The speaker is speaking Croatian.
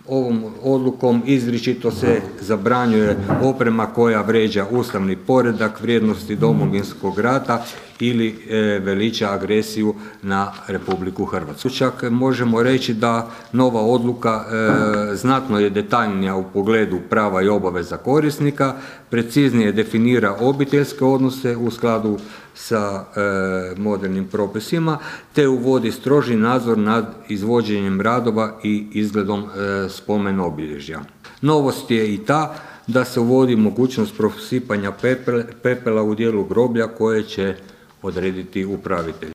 Ovom odlukom izričito se zabranjuje oprema koja vrijeđa ustavni poredak, vrijednosti Domovinskog rata ili veliča agresiju na Republiku Hrvatsku. Čak možemo reći da nova odluka znatno je detaljnija u pogledu prava i obaveza korisnika, preciznije definira obiteljske odnose u skladu sa modernim propisima, te uvodi stroži nadzor nad izvođenjem radova i izgledom spomen obilježja. Novost je i ta da se uvodi mogućnost prosipanja pepela u dijelu groblja koje će odrediti upravitelj.